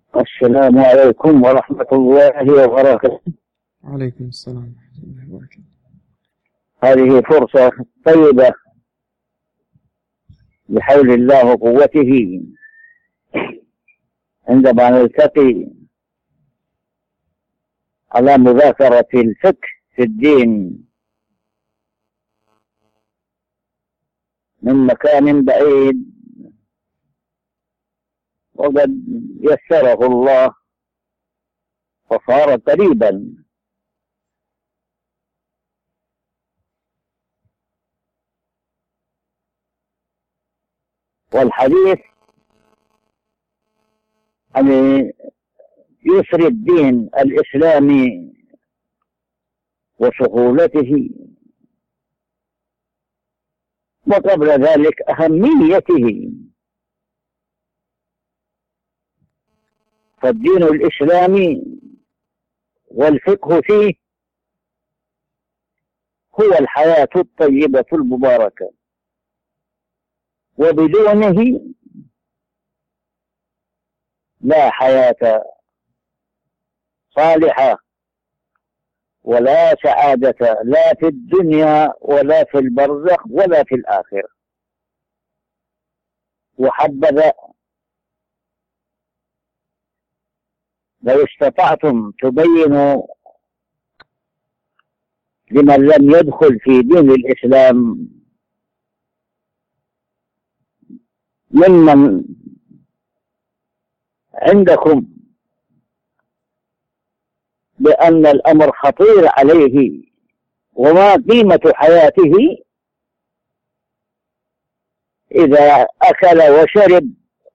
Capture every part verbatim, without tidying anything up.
السلام عليكم ورحمة الله وبركاته. وعليكم السلام ورحمة الله وبركاته. هذه فرصة طيبة بحول الله وقوته عندما نلتقي على مذاكرة الفقه في الدين من مكان بعيد، وقد يسره الله فصار قريبا. والحديث عن يسر الدين الإسلامي وسهولته، وقبل ذلك أهميته. فالدين الإسلامي والفقه فيه هو الحياة الطيبة المباركة، وبدونه لا حياة صالحة ولا سعادة، لا في الدنيا ولا في البرزخ ولا في الآخرة. وحبذا لو استطعتم تبينوا لمن لم يدخل في دين الإسلام ممن عندكم بأن الأمر خطير عليه وما قيمة حياته إذا أكل وشرب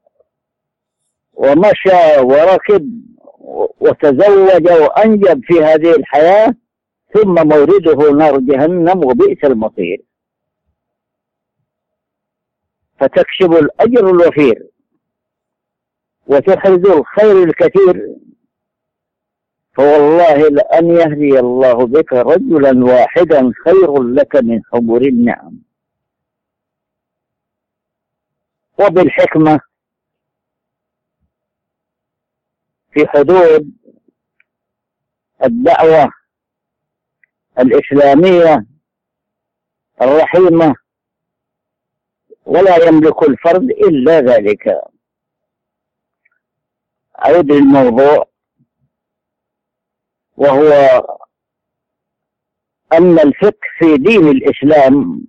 ومشى وركب وتزوج وأنجب في هذه الحياة، ثم مورده نار جهنم وبئس المصير. فتكسب الأجر الوفير وتحرز الخير الكثير، فوالله لأن يهدي الله بك رجلا واحدا خير لك من حمر النعم. وبالحكمة في حدود الدعوة الإسلامية الرحيمة، ولا يملك الفرد إلا ذلك. أعود للموضوع، وهو أن الفقه في دين الإسلام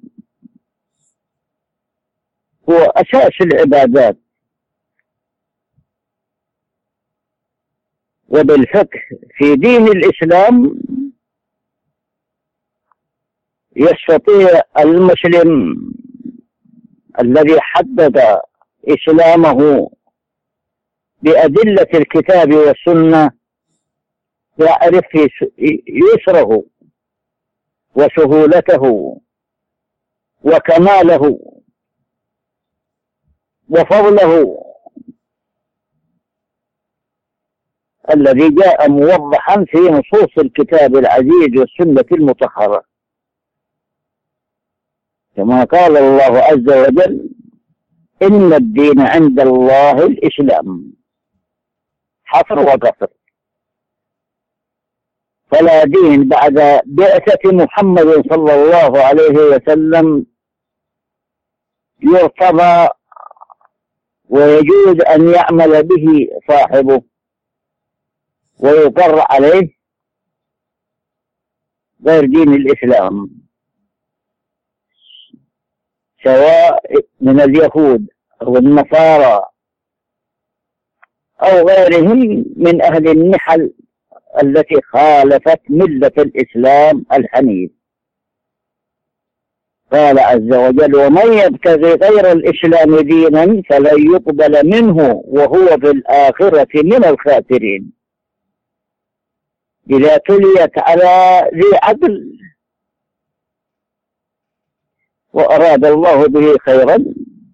هو أساس العبادات. وبالفقه في دين الإسلام يستطيع المسلم الذي حدد إسلامه بأدلة الكتاب والسنة يعرف يسره وسهولته وكماله وفضله الذي جاء موضحا في نصوص الكتاب العزيز والسنة المطهرة، كما قال الله عز وجل: إن الدين عند الله الإسلام، حصر وقصر. فلا دين بعد بعثة محمد صلى الله عليه وسلم يرتضى ويجوز أن يعمل به صاحبه ويقر عليه غير دين الإسلام، سواء من اليهود أو النصارى أو غيرهم من أهل النحل التي خالفت ملة الإسلام الحنيف. قال عز وجل: ومن يبتغي غير الإسلام دينا فلن يقبل منه وهو في الآخرة من الخاسرين. إذا تليت على ذي عقل وأراد الله به خيرا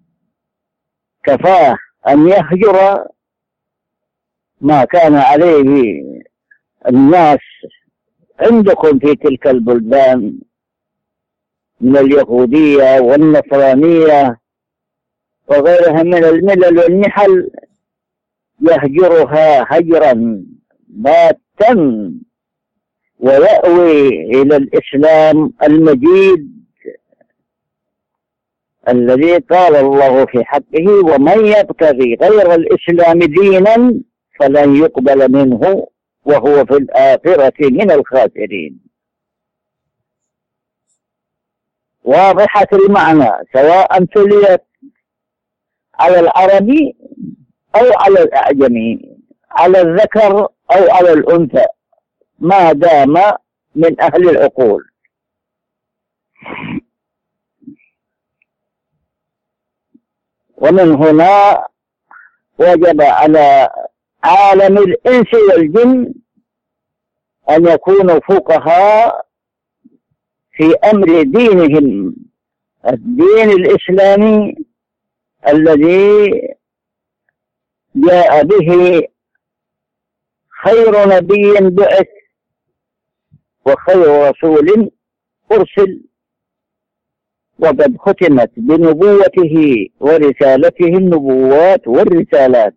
كفاه أن يهجر ما كان عليه الناس عندكم في تلك البلدان من اليهودية والنصرانية وغيرها من الملل والنحل، يهجرها هجرا باتا ويأوي إلى الإسلام المجيد الذي قال الله في حقه: ومن يبتغي غير الإسلام دينا فلن يقبل منه وهو في الآخرة من الخاسرين. واضحة المعنى، سواء تليت على العربي أو على الأعجمي، على الذكر أو على الأنثى، ما دام من أهل العقول. ومن هنا وجب على عالم الإنس والجن أن يكونوا فقهاء في أمر دينهم، الدين الإسلامي الذي جاء به خير نبي بعث وخير رسول أرسل، وقد ختمت بنبوته ورسالته النبوات والرسالات،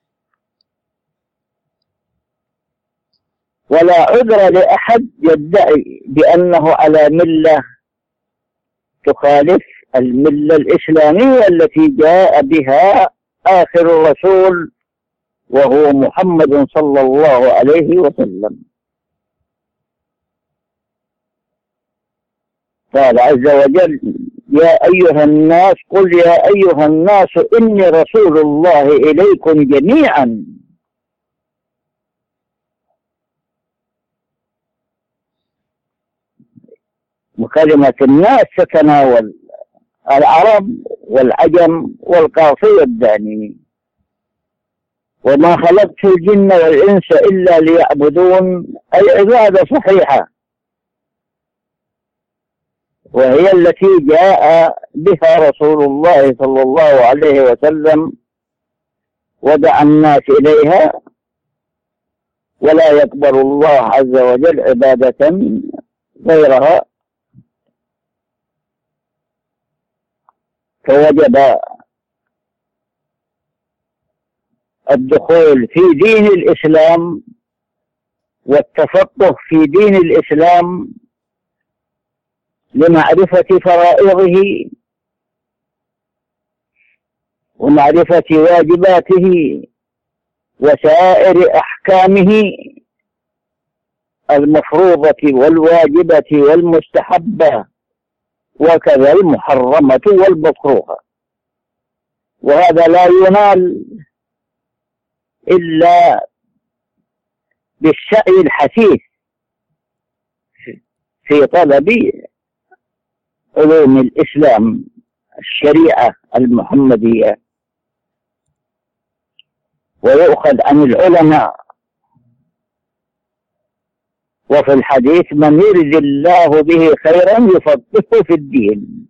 ولا عذر لأحد يدعي بأنه على ملة تخالف الملة الإسلامية التي جاء بها آخر الرسول وهو محمد صلى الله عليه وسلم. قال عز وجل: يا أيها الناس، قل يا أيها الناس إني رسول الله إليكم جميعا. وكلمة الناس تتناول العرب والعجم والقاصي والداني. وما خلقت الجن والإنس إلا ليعبدون، أي عبادة صحيحة، وهي التي جاء بها رسول الله صلى الله عليه وسلم ودعا الناس إليها، ولا يقبل الله عز وجل عبادة غيرها. فوجب الدخول في دين الإسلام والتفقه في دين الإسلام لمعرفة فرائضه ومعرفة واجباته وسائر أحكامه المفروضة والواجبة والمستحبة، وكذا المحرمة والمكروهة. وهذا لا ينال إلا بالسعي الحثيث في طلب علوم الإسلام، الشريعة المحمدية، ويؤخذ عن العلماء. وفي الحديث: من يرد الله به خيرا يفقهه في الدين.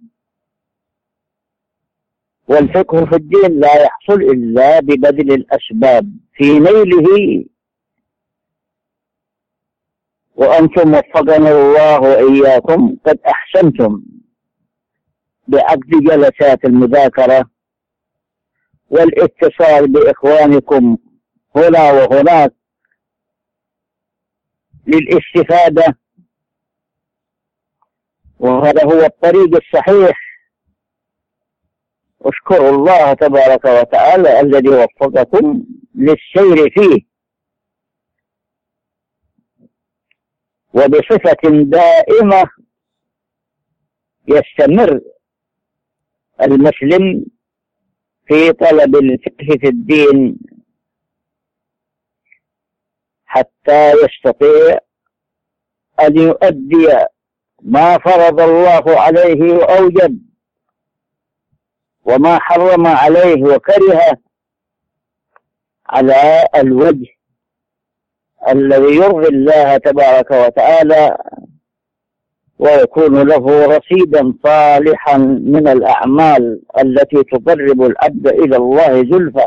والفقه في الدين لا يحصل إلا ببذل الأسباب في نيله. وأنتم وفقنا الله وإياكم قد أحسنتم بعقد جلسات المذاكرة والاتصال بإخوانكم هنا وهناك للاستفادة، وهذا هو الطريق الصحيح. اشكروا الله تبارك وتعالى الذي وفقكم للسير فيه. وبصفة دائمة يستمر المسلم في طلب الفقه في الدين حتى يستطيع أن يؤدي ما فرض الله عليه وأوجب، وما حرم عليه وكره، على الوجه الذي يرضي الله تبارك وتعالى، ويكون له رصيدا صالحا من الأعمال التي تقرب العبد إلى الله زلفى.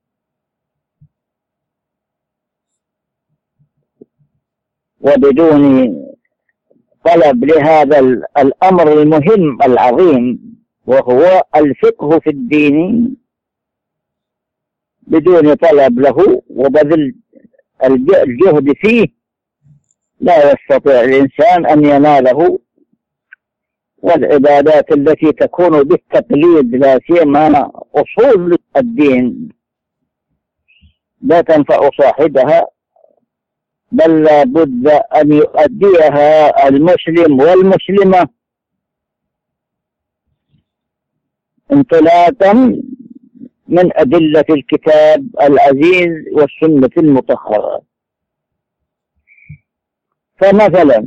وبدون طلب لهذا الأمر المهم العظيم وهو الفقه في الدين بدون طلب له وبذل الجهد فيه لا يستطيع الإنسان أن يناله. والعبادات التي تكون بالتقليد لا سيما أصول الدين لا تنفع صاحبها، بل لا بد أن يؤديها المسلم والمسلمة انطلاقا من أدلة الكتاب العزيز والسنة المطهرة. فمثلا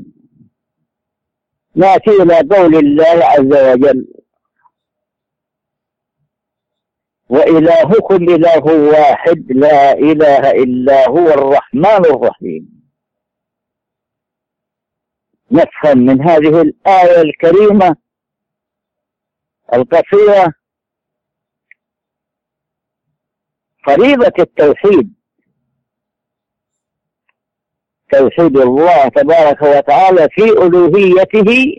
نأتي إلى قول الله عز وجل: وإلهكم إله واحد لا إله إلا هو الرحمن الرحيم. نفهم من هذه الآية الكريمة القصيرة فريضة التوحيد، توحيد الله تبارك وتعالى في ألوهيته،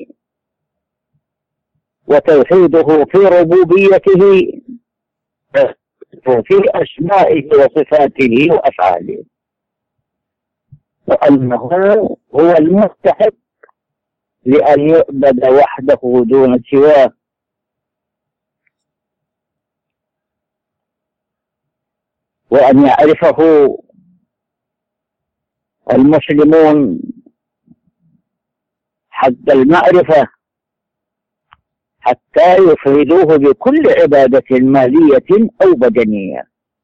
وتوحيده في ربوبيته، وفي أسمائه وصفاته وأفعاله، وأنه هو المستحق لأن يعبد وحده دون سواه. وأن يعرفه المسلمون حتى المعرفة حتى يفردوه بكل عبادة مالية أو بدنية.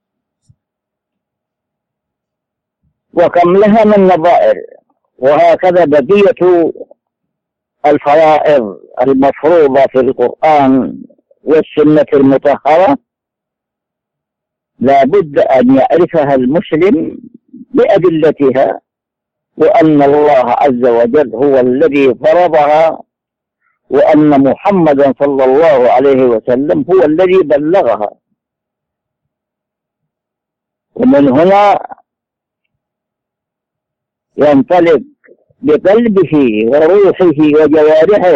وكم لها من نظائر. وهكذا بقية الفرائض المفروضة في القرآن والسنة المطهرة لا بد أن يعرفها المسلم بأدلتها، وأن الله عز وجل هو الذي فرضها، وأن محمدا صلى الله عليه وسلم هو الذي بلغها. ومن هنا ينطلق بقلبه وروحه وجوارحه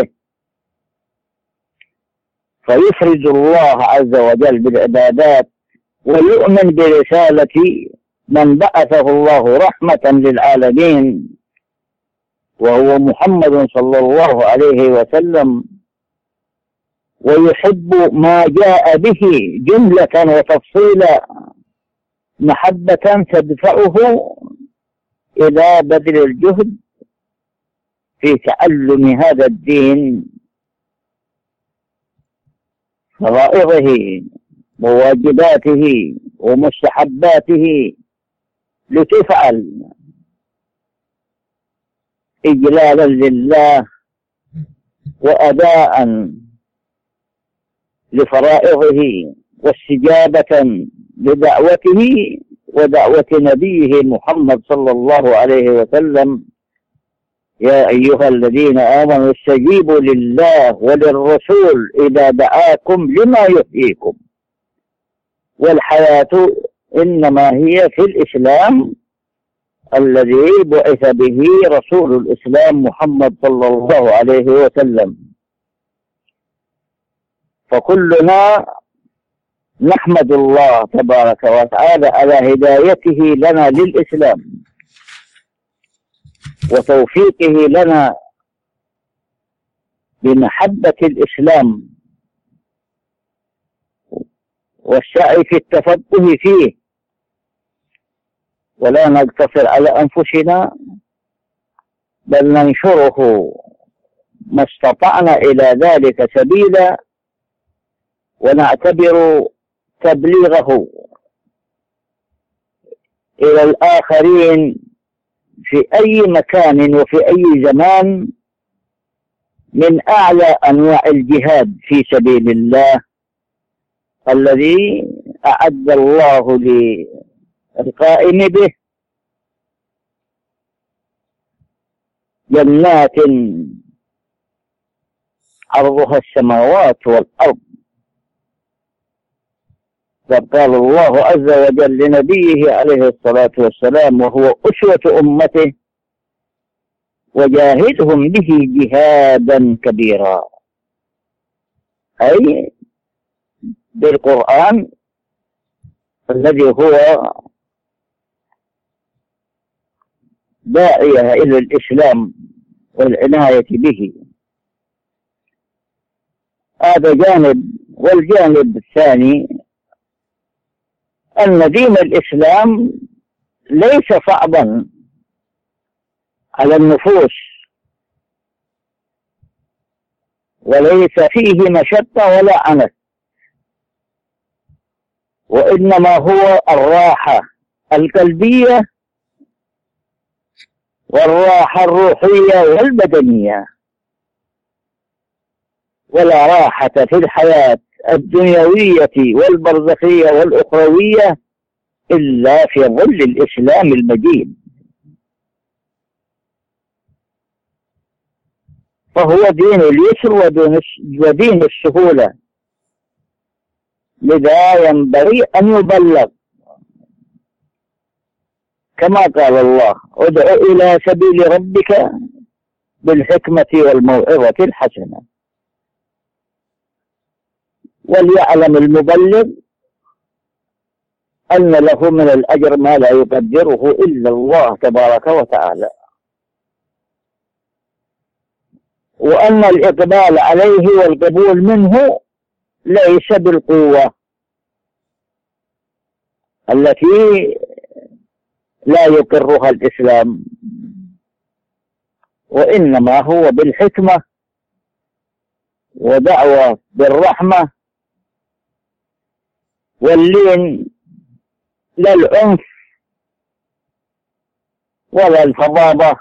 فيفرد الله عز وجل بالعبادات، ويؤمن برسالة من بعثه الله رحمة للعالمين وهو محمد صلى الله عليه وسلم، ويحب ما جاء به جملة وتفصيلا محبة تدفعه إلى بذل الجهد في تعلم هذا الدين، فرائضه وواجباته ومستحباته، لتفعل إجلالا لله وأداء لفرائضه واستجابة لدعوته ودعوة نبيه محمد صلى الله عليه وسلم: يا أيها الذين آمنوا استجيبوا لله وللرسول إذا دعاكم لما يحييكم. والحياة إنما هي في الإسلام الذي بعث به رسول الإسلام محمد صلى الله عليه وسلم. فكلنا نحمد الله تبارك وتعالى على هدايته لنا للإسلام وتوفيقه لنا بمحبة الإسلام والسعي في التفقه فيه، ولا نقتصر على أنفسنا بل ننشره ما استطعنا إلى ذلك سبيلا، ونعتبر تبليغه إلى الآخرين في أي مكان وفي أي زمان من أعلى أنواع الجهاد في سبيل الله الذي أعد الله للقائم به جنات عرضها السماوات والأرض. وقال الله عز وجل لنبيه عليه الصلاة والسلام وهو أسوة أمته: وجاهدهم به جهادا كبيرا، أي بالقرآن الذي هو داعية إلى الإسلام والعناية به. هذا جانب. والجانب الثاني أن دين الإسلام ليس صعبا على النفوس، وليس فيه مشقة ولا عنت، وإنما هو الراحة القلبية والراحة الروحية والبدنية، ولا راحة في الحياة الدنيوية والبرزخية والأخروية إلا في ظل الإسلام المجيد. فهو دين اليسر ودين السهولة، لذا ينبغي أن يبلغ كما قال الله: ادع إلى سبيل ربك بالحكمة والموعظة الحسنة. وليعلم المبلغ أن له من الأجر ما لا يقدره إلا الله تبارك وتعالى، وأن الإقبال عليه والقبول منه ليس بالقوة التي لا يقرها الإسلام، وإنما هو بالحكمة ودعوة بالرحمة واللين، لا العنف ولا الفظاظة،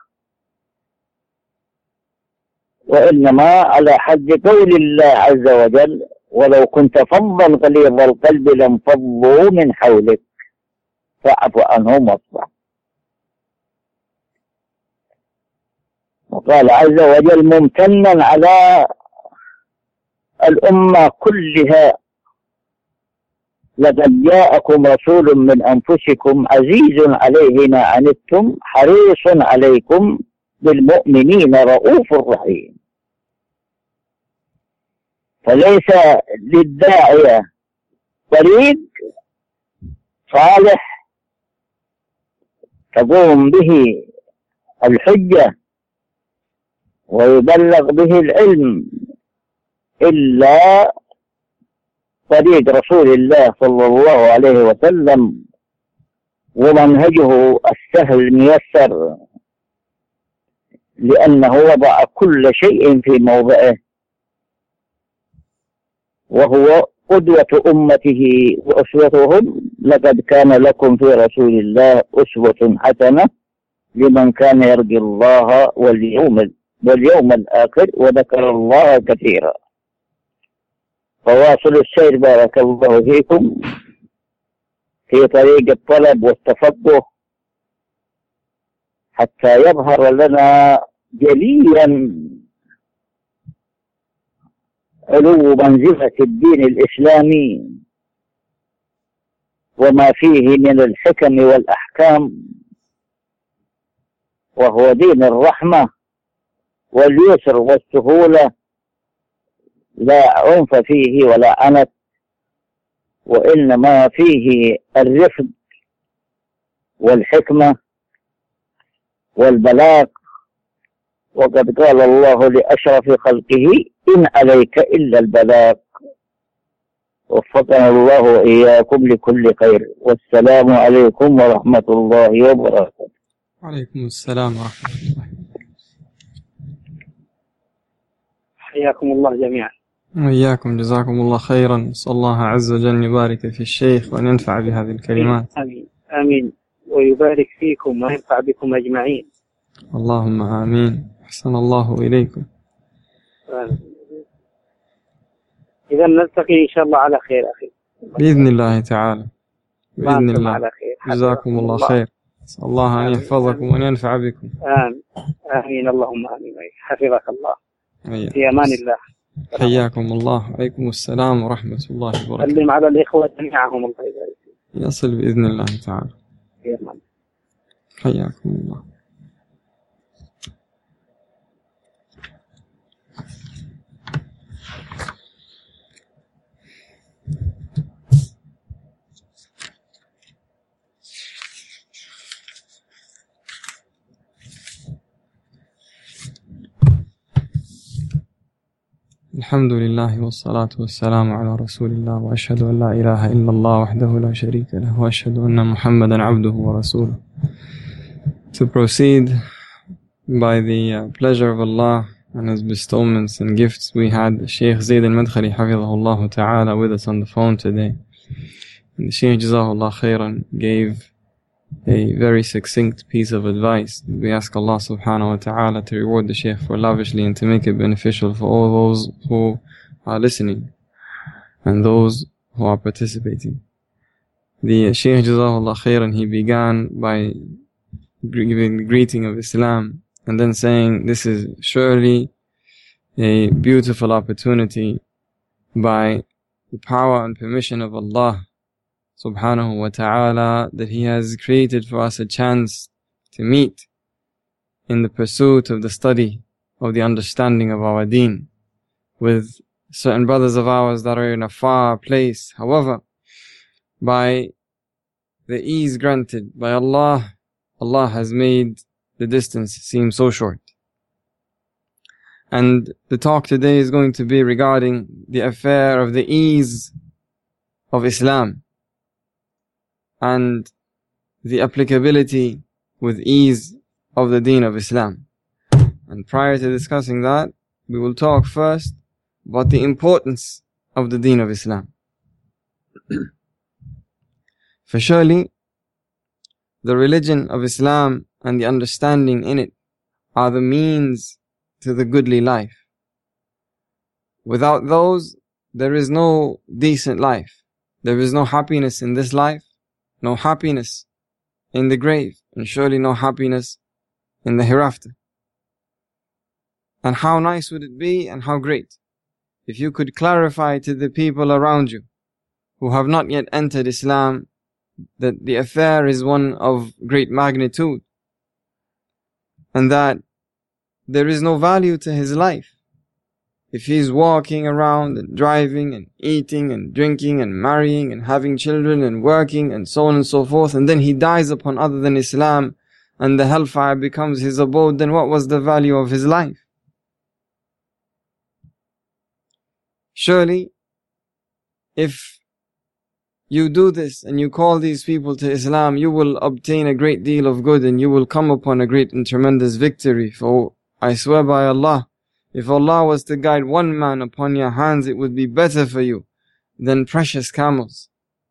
وإنما على حد قول الله عز وجل: ولو كنت فظا غليظ القلب لانفضوا من حولك فاعف عنهم واصفح. وقال عز وجل ممتنا على الأمة كلها: لقد جاءكم رسول من أنفسكم عزيز عليه ما عنتم حريص عليكم بالمؤمنين رؤوف رحيم. فليس للداعية طريق صالح تقوم به الحجة ويبلغ به العلم إلا طريق رسول الله صلى الله عليه وسلم ومنهجه السهل الميسر، لأنه وضع كل شيء في موضعه، وهو قدوة أمته وأسوتهم: لقد كان لكم في رسول الله أسوة حسنة لمن كان يرجو الله واليوم واليوم الآخر وذكر الله كثيرا. فواصل السير بارك الله فيكم في طريق الطلب والتفقه حتى يظهر لنا جليا علو منزلة الدين الإسلامي وما فيه من الحكم والأحكام، وهو دين الرحمة واليسر والسهولة، لا عنف فيه ولا عنت، وإنما فيه الرفق والحكمة والبلاغ. وقد قال الله لأشرف خلقه: إن عليك إلا البلاغ. وفقنا الله وإياكم لكل خير، والسلام عليكم ورحمة الله وبركاته. وعليكم السلام ورحمة الله. حياكم الله جميعا. وإياكم، جزاكم الله خيرا. نسأل الله عز وجل أن يبارك في الشيخ وأن ينفع بهذه الكلمات. آمين آمين، ويبارك فيكم وينفع بكم أجمعين. اللهم آمين. أحسن الله إليكم. إذا نلتقي إن شاء الله على خير أخي بإذن الله تعالى، بإذن الله. على خير. جزاكم الله خير. نسأل الله أن يحفظكم وأن ينفع بكم. آمين آمين اللهم آمين. حفظك الله. أيه. في أمان الله. حياكم الله. وعليكم السلام ورحمة الله وبركاته. سلم على الإخوة جميعهم الله يبارك فيك. يصل بإذن الله تعالى. في أمان. حياكم الله. الحمد لله والصلاة والسلام على رسول الله وأشهد أن لا إله إلا الله وحده لا شريك له وأشهد أن محمدا عبده ورسوله. To proceed by the uh, pleasure of Allah and His bestowments and gifts, we had Shaykh Zayd al-Madkhali Hafidhahullah Ta'ala with us on the phone today. And the Shaykh Jazahullah Khairan gave a very succinct piece of advice. We ask Allah subhanahu wa ta'ala to reward the Shaykh for lavishly and to make it beneficial for all those who are listening and those who are participating. The Shaykh Jazahullah Khairan, he began by giving the greeting of Islam and then saying, this is surely a beautiful opportunity by the power and permission of Allah subhanahu wa ta'ala, that He has created for us a chance to meet in the pursuit of the study of the understanding of our deen with certain brothers of ours that are in a far place. However, by the ease granted by Allah, Allah has made the distance seem so short. And the talk today is going to be regarding the affair of the ease of Islam and the applicability with ease of the deen of Islam. And prior to discussing that, we will talk first about the importance of the deen of Islam. For surely, the religion of Islam and the understanding in it are the means to the goodly life. Without those, there is no decent life. There is no happiness in this life, no happiness in the grave, and surely no happiness in the hereafter. And how nice would it be and how great if you could clarify to the people around you who have not yet entered Islam that the affair is one of great magnitude and that there is no value to his life if he's walking around and driving and eating and drinking and marrying and having children and working and so on and so forth, and then he dies upon other than Islam and the hellfire becomes his abode, then what was the value of his life? Surely, if you do this and you call these people to Islam, you will obtain a great deal of good and you will come upon a great and tremendous victory. For I swear by Allah, if Allah was to guide one man upon your hands, it would be better for you than precious camels.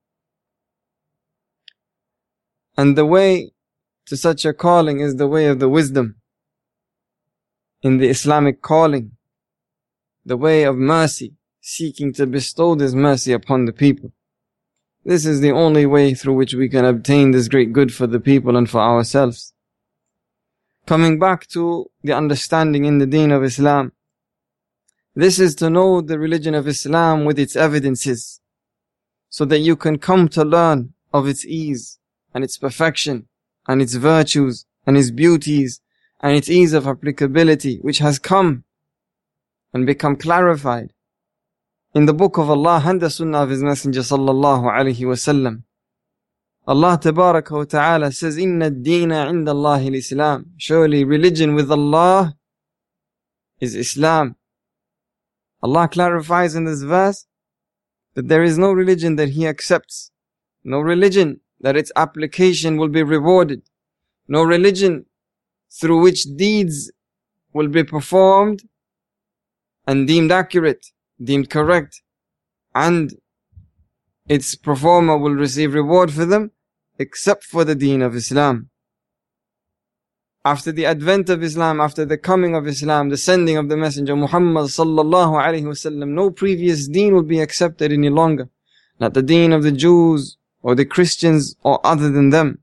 And the way to such a calling is the way of the wisdom in the Islamic calling, the way of mercy, seeking to bestow this mercy upon the people. This is the only way through which we can obtain this great good for the people and for ourselves. Coming back to the understanding in the deen of Islam, this is to know the religion of Islam with its evidences, so that you can come to learn of its ease and its perfection and its virtues and its beauties and its ease of applicability, which has come and become clarified in the book of Allah and the sunnah of His Messenger sallallahu alaihi wasallam. Allah tabaraka wa ta'ala says, Inna ad-deena inda Allahi al-Islam. Surely religion with Allah is Islam. Allah clarifies in this verse that there is no religion that He accepts, no religion that its application will be rewarded, no religion through which deeds will be performed and deemed accurate, deemed correct, and its performer will receive reward for them, except for the deen of Islam. After the advent of Islam, after the coming of Islam, the sending of the Messenger Muhammad sallallahu alaihi wasallam, no previous deen will be accepted any longer. Not the deen of the Jews or the Christians or other than them.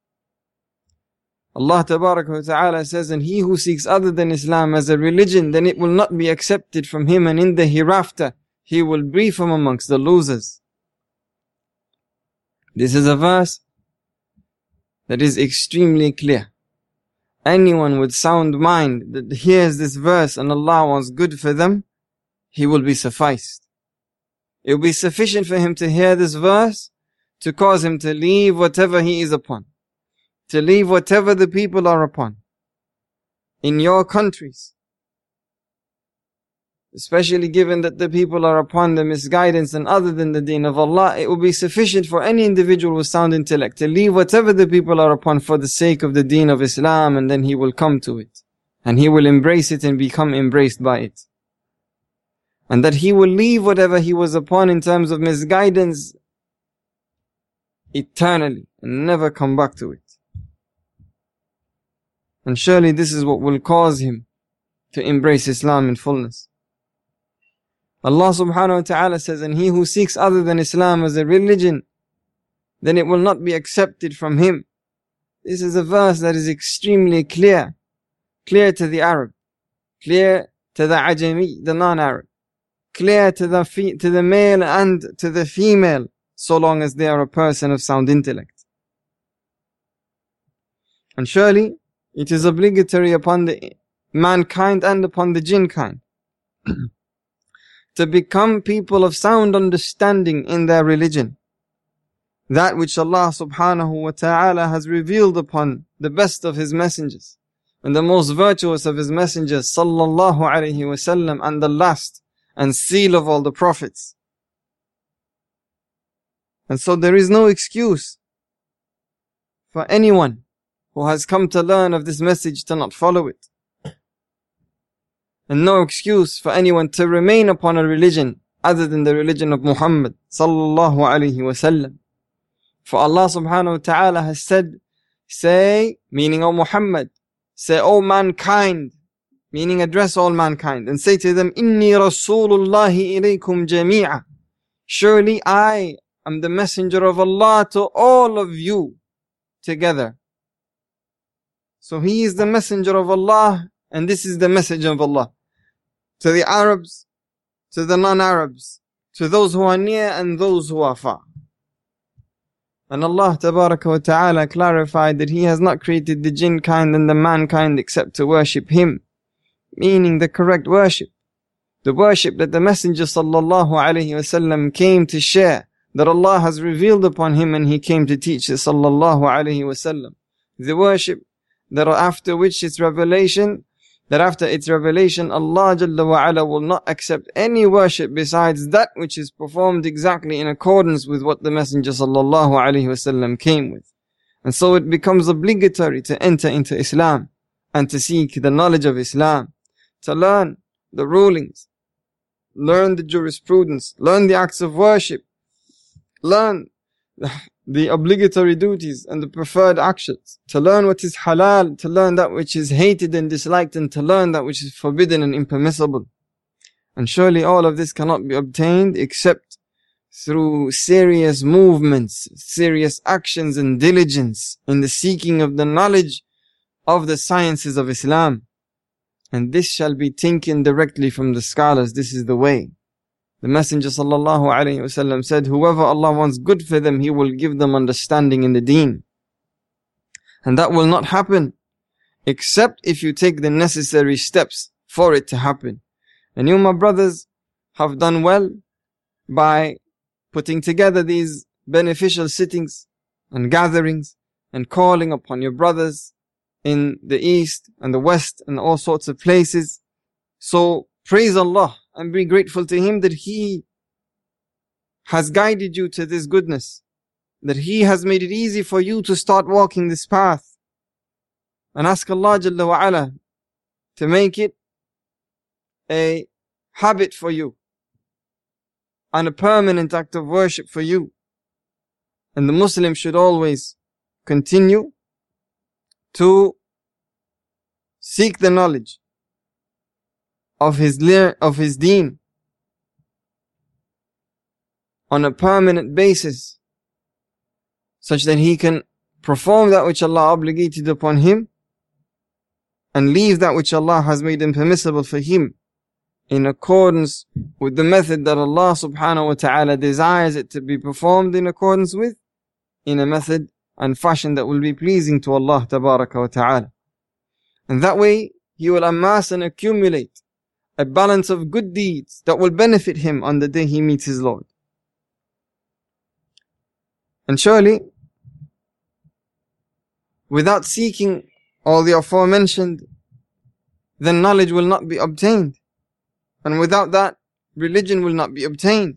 Allah tabaraka wa ta'ala says, and he who seeks other than Islam as a religion, then it will not be accepted from him, and in the hereafter he will be from amongst the losers. This is a verse that is extremely clear. Anyone with sound mind that hears this verse and Allah wants good for them, he will be sufficed. It will be sufficient for him to hear this verse to cause him to leave whatever he is upon, to leave whatever the people are upon in your countries, especially given that the people are upon the misguidance and other than the deen of Allah, it will be sufficient for any individual with sound intellect to leave whatever the people are upon for the sake of the deen of Islam, and then he will come to it. And he will embrace it and become embraced by it. And that he will leave whatever he was upon in terms of misguidance eternally and never come back to it. And surely this is what will cause him to embrace Islam in fullness. Allah subhanahu wa ta'ala says, and he who seeks other than Islam as a religion, then it will not be accepted from him. This is a verse that is extremely clear. Clear to the Arab. Clear to the Ajami, the non-Arab. Clear to the, fe- to the male and to the female, so long as they are a person of sound intellect. And surely, it is obligatory upon the mankind and upon the jinn kind to become people of sound understanding in their religion. That which Allah subhanahu wa ta'ala has revealed upon the best of His messengers and the most virtuous of His messengers sallallahu alayhi wasallam, and the last and seal of all the prophets. And so there is no excuse for anyone who has come to learn of this message to not follow it. And no excuse for anyone to remain upon a religion other than the religion of Muhammad sallallahu alayhi wasallam. For Allah subhanahu wa ta'ala has said, say, meaning O Muhammad, say, O mankind, meaning address all mankind, and say to them, Inni Rasulullahi ilaykum jami'a. Surely I am the messenger of Allah to all of you together. So he is the messenger of Allah, and this is the message of Allah. To the Arabs, to the non-Arabs, to those who are near and those who are far. And Allah tabaraka wa ta'ala clarified that He has not created the jinn kind and the mankind except to worship Him. Meaning the correct worship. The worship that the Messenger sallallahu alayhi wasallam came to share, that Allah has revealed upon him and he came to teach it sallallahu alayhi wasallam. The worship that after which its revelation, that after its revelation Allah Jalla wa Ala will not accept any worship besides that which is performed exactly in accordance with what the Messenger sallallahu alayhi wasallam came with. And so it becomes obligatory to enter into Islam and to seek the knowledge of Islam, to learn the rulings, learn the jurisprudence, learn the acts of worship, learn the obligatory duties and the preferred actions, to learn what is halal, to learn that which is hated and disliked, and to learn that which is forbidden and impermissible. And surely all of this cannot be obtained except through serious movements, serious actions and diligence in the seeking of the knowledge of the sciences of Islam. And this shall be taken directly from the scholars. This is the way. The Messenger sallallahu alayhi wasallam said, whoever Allah wants good for them, He will give them understanding in the deen. And that will not happen except if you take the necessary steps for it to happen. And you, my brothers, have done well by putting together these beneficial sittings and gatherings and calling upon your brothers in the east and the west and all sorts of places. So praise Allah and be grateful to Him that He has guided you to this goodness, that He has made it easy for you to start walking this path. And ask Allah Jalla wa Ala to make it a habit for you and a permanent act of worship for you. And the Muslim should always continue to seek the knowledge of his of his deen on a permanent basis, such that he can perform that which Allah obligated upon him and leave that which Allah has made impermissible for him, in accordance with the method that Allah subhanahu wa ta'ala desires it to be performed in accordance with, in a method and fashion that will be pleasing to Allah tabaraka wa ta'ala. And that way he will amass and accumulate a balance of good deeds that will benefit him on the day he meets his Lord. And surely, without seeking all the aforementioned, then knowledge will not be obtained. And without that, religion will not be obtained.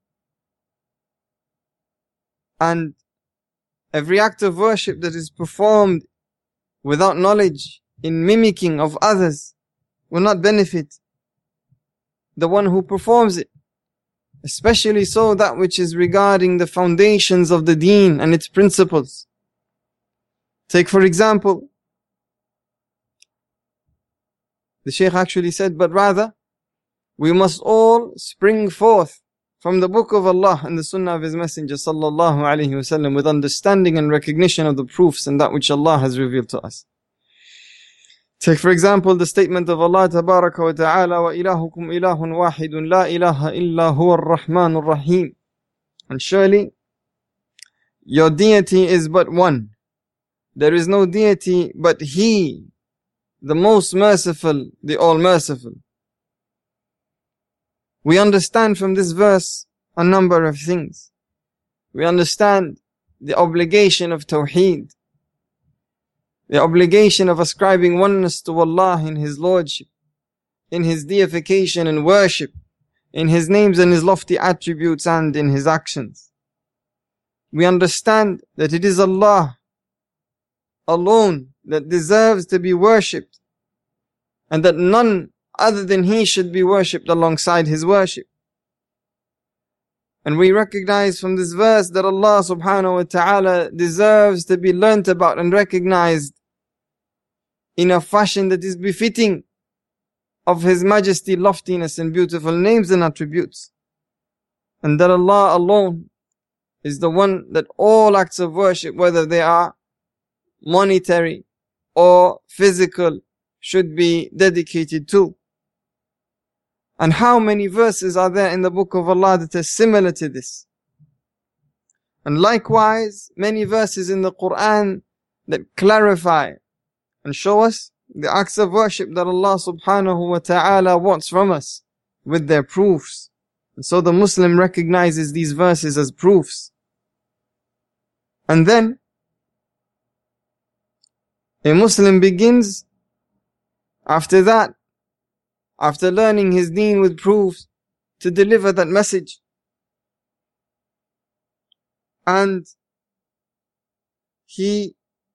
And every act of worship that is performed without knowledge, in mimicking of others, will not benefit the one who performs it. Especially so that which is regarding the foundations of the deen and its principles. Take for example, the Shaykh actually said, but rather, we must all spring forth from the book of Allah and the sunnah of His Messenger sallallahu alaihi wasallam with understanding and recognition of the proofs and that which Allah has revealed to us. Take for example the statement of Allah tabaraka wa ta'ala, wa ilahukum ilahun wahidun la ilaha illa huwa ar-Rahman ar-Rahim. And surely, your deity is but one. There is no deity but He, the most merciful, the all merciful. We understand from this verse a number of things. We understand the obligation of Tawheed, the obligation of ascribing oneness to Allah in His Lordship, in His deification and worship, in His names and His lofty attributes and in His actions. We understand that it is Allah alone that deserves to be worshipped, and that none other than He should be worshipped alongside His worship. And we recognize from this verse that Allah subhanahu wa ta'ala deserves to be learnt about and recognized in a fashion that is befitting of His majesty, loftiness and beautiful names and attributes. And that Allah alone is the one that all acts of worship, whether they are monetary or physical, should be dedicated to. And how many verses are there in the book of Allah that are similar to this? And likewise, many verses in the Quran that clarify and show us the acts of worship that Allah subhanahu wa ta'ala wants from us with their proofs. And so the Muslim recognizes these verses as proofs. And then, a Muslim begins, after that, after learning his deen with proofs, to deliver that message. And he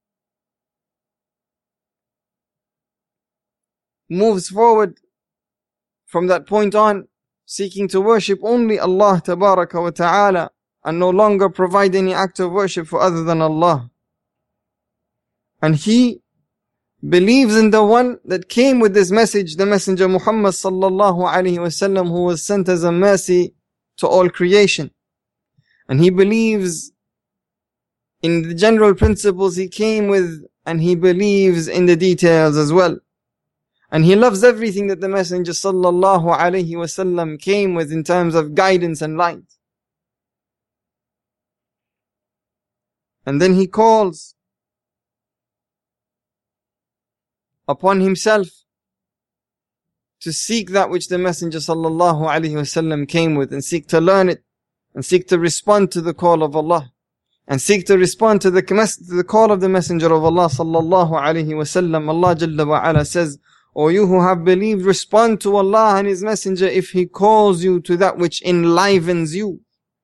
moves forward from that point on, seeking to worship only Allah tabaraka wa ta'ala, and no longer provide any act of worship for other than Allah. And he believes in the one that came with this message, the Messenger Muhammad sallallahu alaihi wasallam, who was sent as a mercy to all creation. And he believes in the general principles he came with, and he believes in the details as well. And he loves everything that the Messenger sallallahu alaihi wasallam came with in terms of guidance and light. And then he calls upon himself to seek that which the Messenger sallallahu alaihi wasallam came with, and seek to learn it, and seek to respond to the call of Allah, and seek to respond to the, to the call of the Messenger of Allah sallallahu alaihi wasallam. Allah Jalla wa Ala says, O you who have believed, respond to Allah and His Messenger if He calls you to that which enlivens you.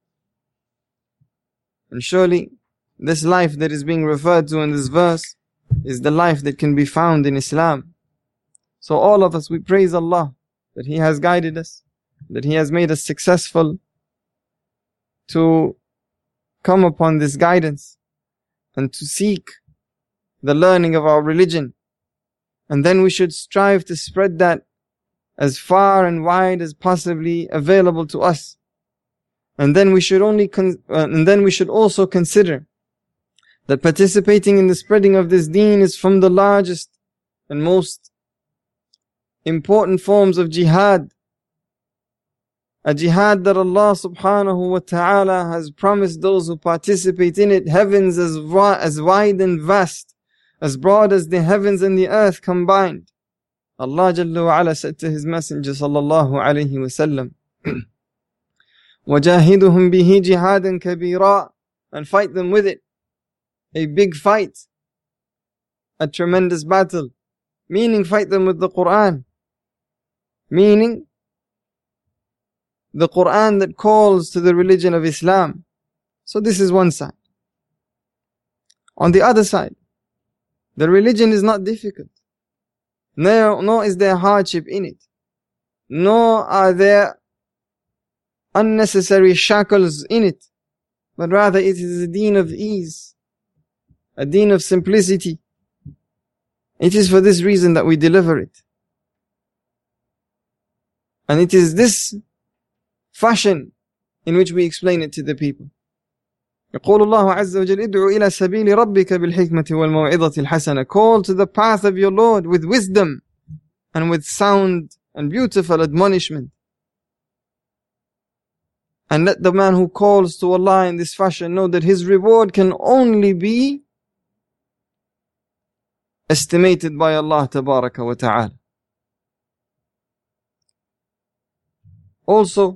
And surely, this life that is being referred to in this verse is the life that can be found in Islam. So all of us, we praise Allah that He has guided us, that He has made us successful to come upon this guidance and to seek the learning of our religion. And then we should strive to spread that as far and wide as possibly available to us. And then we should only con- uh, and then we should also consider that participating in the spreading of this deen is from the largest and most important forms of jihad. A jihad that Allah subhanahu wa ta'ala has promised those who participate in it heavens as, wa- as wide and vast, as broad as the heavens and the earth combined. Allah Jalla wa Ala said to His Messenger sallallahu alayhi wa sallam, وَجَاهِدُهُمْ بِهِ جِهَادًا كَبِيرًا, and fight them with it. A big fight. A tremendous battle. Meaning fight them with the Quran. Meaning the Quran that calls to the religion of Islam. So this is one side. On the other side, the religion is not difficult. Nor, nor is there hardship in it. Nor are there unnecessary shackles in it. But rather it is a deen of ease. A deen of simplicity. It is for this reason that we deliver it. And it is this fashion in which we explain it to the people. يقول الله عز وجل ادعو إلى سبيل ربك بالحكمة والموعظة الحسنة. Call to the path of your Lord with wisdom and with sound and beautiful admonishment. And let the man who calls to Allah in this fashion know that his reward can only be estimated by Allah Tabaraka wa Ta'ala. Also,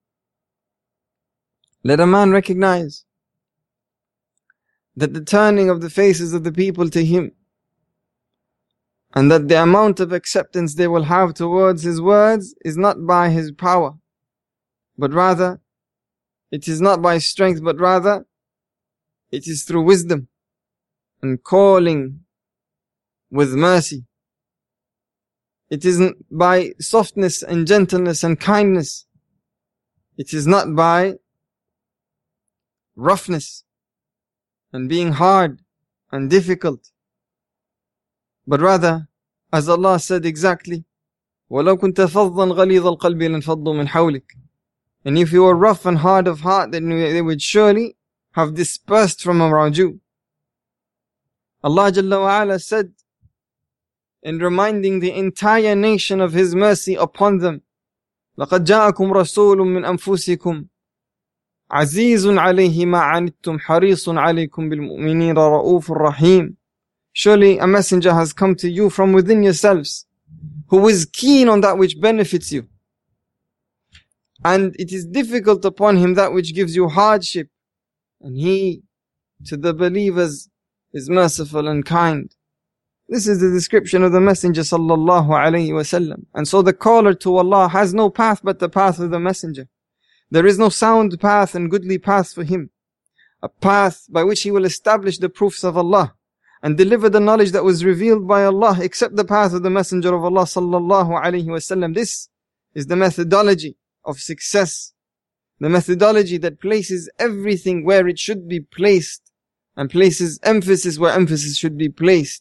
let a man recognize that the turning of the faces of the people to him, and that the amount of acceptance they will have towards his words is not by his power, but rather, it is not by strength, but rather, it is through wisdom and calling with mercy. It isn't by softness and gentleness and kindness. It is not by roughness and being hard and difficult, but rather, as Allah said exactly, وَلَوْ كُنْتَ فَضًّا غَلِيظَ الْقَلْبِ لَانْفَضُّوا مِنْ حَوْلِكَ. And if you were rough and hard of heart, then they would surely have dispersed from around you. Allah Jalla wa Ala said, in reminding the entire nation of His mercy upon them, لَقَدْ جَاءَكُمْ رَسُولٌ مِّنْ أَنفُسِكُمْ عزيز عليه ما عنتم حريص عليكم بالمؤمنين رؤوف رحيم. Surely a messenger has come to you from within yourselves, who is keen on that which benefits you. And it is difficult upon him that which gives you hardship. And he, to the believers, is merciful and kind. This is the description of the Messenger sallallahu alayhi wasallam. And so the caller to Allah has no path but the path of the Messenger. There is no sound path and goodly path for him. A path by which he will establish the proofs of Allah and deliver the knowledge that was revealed by Allah, except the path of the Messenger of Allah sallallahu alayhi wasallam. This is the methodology of success. The methodology that places everything where it should be placed and places emphasis where emphasis should be placed.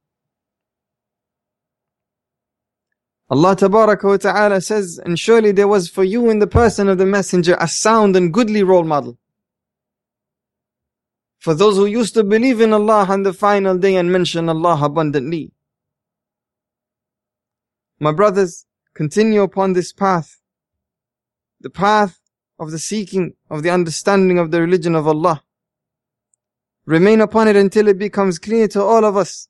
Allah Tabaraka wa Ta'ala says, and surely there was for you in the person of the Messenger a sound and goodly role model for those who used to believe in Allah on the final day and mention Allah abundantly. My brothers, continue upon this path, the path of the seeking of the understanding of the religion of Allah. Remain upon it until it becomes clear to all of us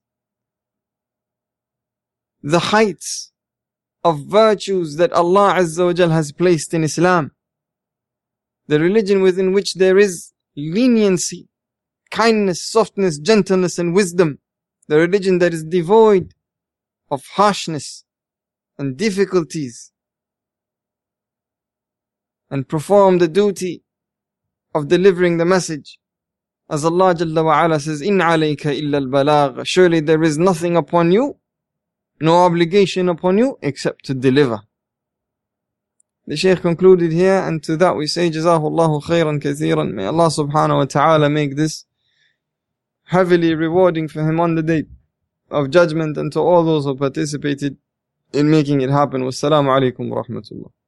the heights of virtues that Allah Azza wa Jal has placed in Islam. The religion within which there is leniency, kindness, softness, gentleness and wisdom. The religion that is devoid of harshness and difficulties. And perform the duty of delivering the message. As Allah Jalla wa Ala says, إِنْ عَلَيْكَ إِلَّا الْبَلَاغَ. Surely there is nothing upon you, no obligation upon you except to deliver. The Shaykh concluded here, and to that we say Jazahullahu khairan kathiran. May Allah subhanahu wa ta'ala make this heavily rewarding for him on the day of judgment, and to all those who participated in making it happen. Wassalamu alaikum wa rahmatullah.